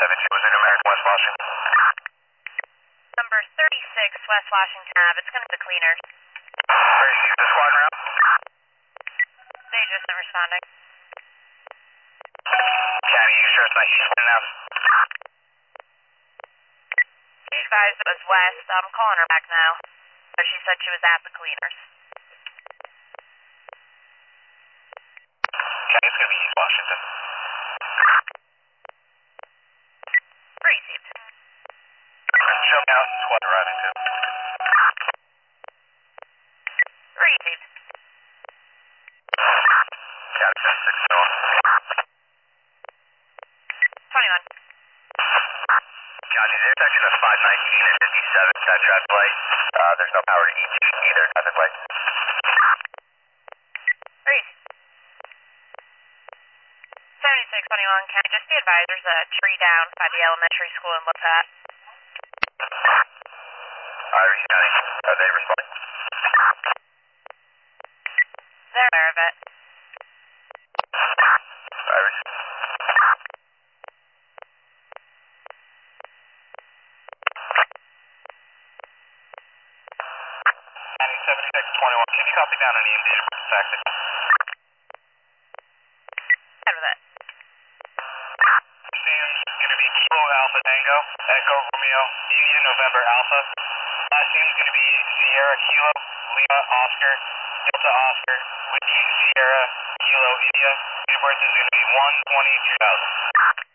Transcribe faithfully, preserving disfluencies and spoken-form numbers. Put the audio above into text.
seven two was in American West Washington. Number thirty-six, West Washington Ave. It's going to be the cleaners. Where is the squad route? They just not responding. County, you sure it's not Eastman enough? She advised it was west. I'm calling her back now. But she said she was at the cleaners. County, it's going to be East Washington. Received. Show me out squad routing to. Received. County, seven six Noah. twenty-one. County, the intersection of five nineteen and fifty-seven, that traffic light. Uh, there's no power to each either traffic light. Received. seventy-six twenty-one, can I just be advised there's a tree down by the elementary school in LaPat? Iris County, are they responding? They're aware of it. Iris. County, seventy-six twenty-one, can you copy down an E M D tactic? Out of it. Seems going to be Kilo Alpha Tango, Echo Romeo, India November Alpha. Last name's going to be Sierra Kilo, Lima Oscar, Delta Oscar, Whiskey Sierra, Kilo India. Date of birth is going to be one twenty two thousand.